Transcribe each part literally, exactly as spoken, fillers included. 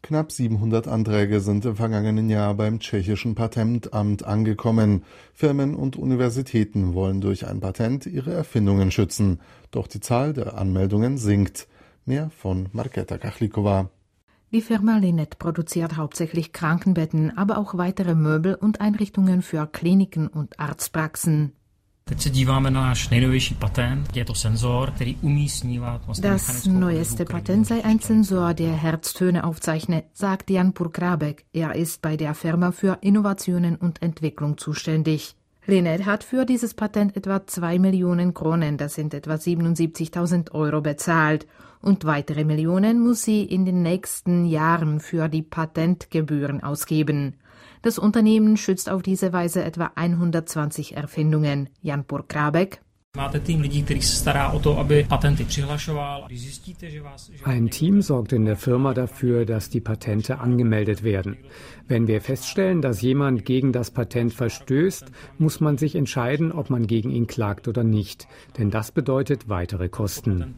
Knapp siebenhundert Anträge sind im vergangenen Jahr beim tschechischen Patentamt angekommen. Firmen und Universitäten wollen durch ein Patent ihre Erfindungen schützen. Doch die Zahl der Anmeldungen sinkt. Mehr von Markéta Kachlíková. Die Firma Linet produziert hauptsächlich Krankenbetten, aber auch weitere Möbel und Einrichtungen für Kliniken und Arztpraxen. Das neueste Patent sei ein Sensor, der Herztöne aufzeichnet, sagt Jan Purkrabek. Er ist bei der Firma für Innovationen und Entwicklung zuständig. Linet hat für dieses Patent etwa zwei Millionen Kronen, das sind etwa siebenundsiebzigtausend Euro, bezahlt. Und weitere Millionen muss sie in den nächsten Jahren für die Patentgebühren ausgeben. Das Unternehmen schützt auf diese Weise etwa hundertzwanzig Erfindungen. Jan Purkrabek. Ein Team sorgt in der Firma dafür, dass die Patente angemeldet werden. Wenn wir feststellen, dass jemand gegen das Patent verstößt, muss man sich entscheiden, ob man gegen ihn klagt oder nicht. Denn das bedeutet weitere Kosten.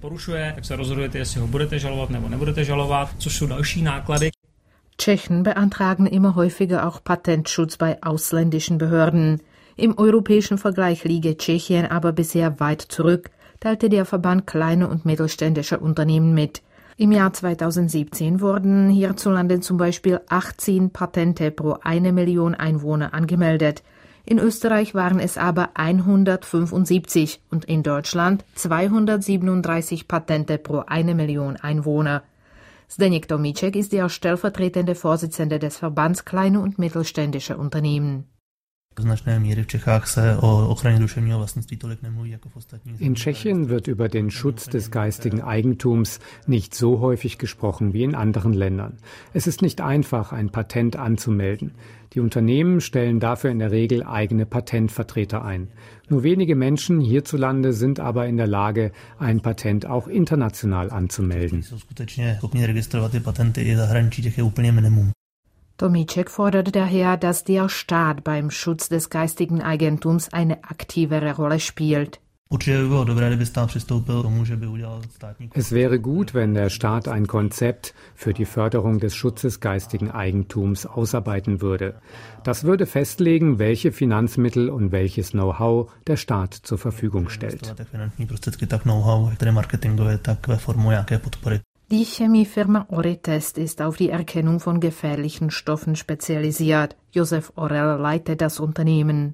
Tschechen beantragen immer häufiger auch Patentschutz bei ausländischen Behörden. Im europäischen Vergleich liege Tschechien aber bisher weit zurück, teilte der Verband kleiner und mittelständischer Unternehmen mit. Im Jahr zweitausendsiebzehn wurden hierzulande zum Beispiel achtzehn Patente pro eine Million Einwohner angemeldet. In Österreich waren es aber hundertfünfundsiebzig und in Deutschland zweihundertsiebenunddreißig Patente pro eine Million Einwohner. Zdeněk Tomíček ist der stellvertretende Vorsitzende des Verbands kleiner und mittelständischer Unternehmen. In Tschechien wird über den Schutz des geistigen Eigentums nicht so häufig gesprochen wie in anderen Ländern. Es ist nicht einfach, ein Patent anzumelden. Die Unternehmen stellen dafür in der Regel eigene Patentvertreter ein. Nur wenige Menschen hierzulande sind aber in der Lage, ein Patent auch international anzumelden. Tomíček fordert daher, dass der Staat beim Schutz des geistigen Eigentums eine aktivere Rolle spielt. Es wäre gut, wenn der Staat ein Konzept für die Förderung des Schutzes geistigen Eigentums ausarbeiten würde. Das würde festlegen, welche Finanzmittel und welches Know-how der Staat zur Verfügung stellt. Die Chemiefirma Oritest ist auf die Erkennung von gefährlichen Stoffen spezialisiert. Josef Orel leitet das Unternehmen.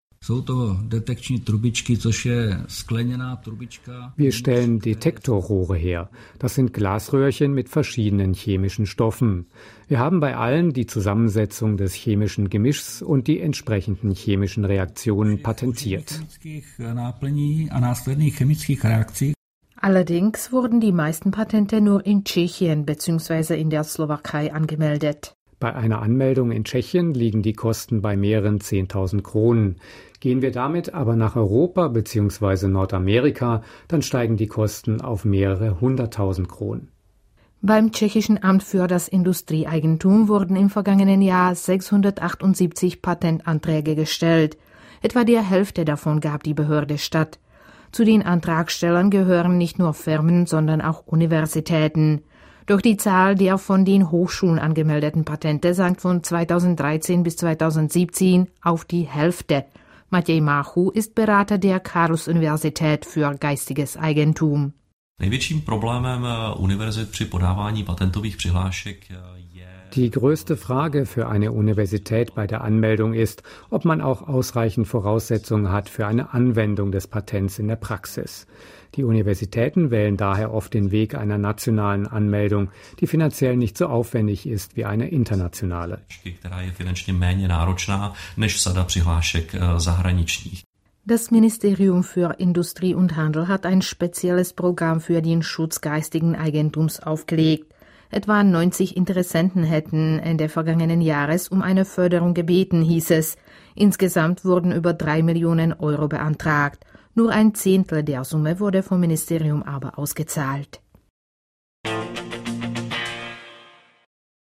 Wir stellen Detektorrohre her. Das sind Glasröhrchen mit verschiedenen chemischen Stoffen. Wir haben bei allen die Zusammensetzung des chemischen Gemischs und die entsprechenden chemischen Reaktionen patentiert. Allerdings wurden die meisten Patente nur in Tschechien bzw. in der Slowakei angemeldet. Bei einer Anmeldung in Tschechien liegen die Kosten bei mehreren zehntausend Kronen. Gehen wir damit aber nach Europa bzw. Nordamerika, dann steigen die Kosten auf mehrere hunderttausend Kronen. Beim tschechischen Amt für das Industrieeigentum wurden im vergangenen Jahr sechshundertachtundsiebzig Patentanträge gestellt. Etwa die Hälfte davon gab die Behörde statt. Zu den Antragstellern gehören nicht nur Firmen, sondern auch Universitäten. Doch die Zahl der von den Hochschulen angemeldeten Patente sank von zweitausenddreizehn bis zweitausendsiebzehn auf die Hälfte. Matěj Máchu ist Berater der Karls-Universität für geistiges Eigentum. Největším problémem univerzit při podávání patentových přihlášek Die größte Frage für eine Universität bei der Anmeldung ist, ob man auch ausreichend Voraussetzungen hat für eine Anwendung des Patents in der Praxis. Die Universitäten wählen daher oft den Weg einer nationalen Anmeldung, die finanziell nicht so aufwendig ist wie eine internationale. Das Ministerium für Industrie und Handel hat ein spezielles Programm für den Schutz geistigen Eigentums aufgelegt. Etwa neunzig Interessenten hätten Ende vergangenen Jahres um eine Förderung gebeten, hieß es. Insgesamt wurden über drei Millionen Euro beantragt. Nur ein Zehntel der Summe wurde vom Ministerium aber ausgezahlt.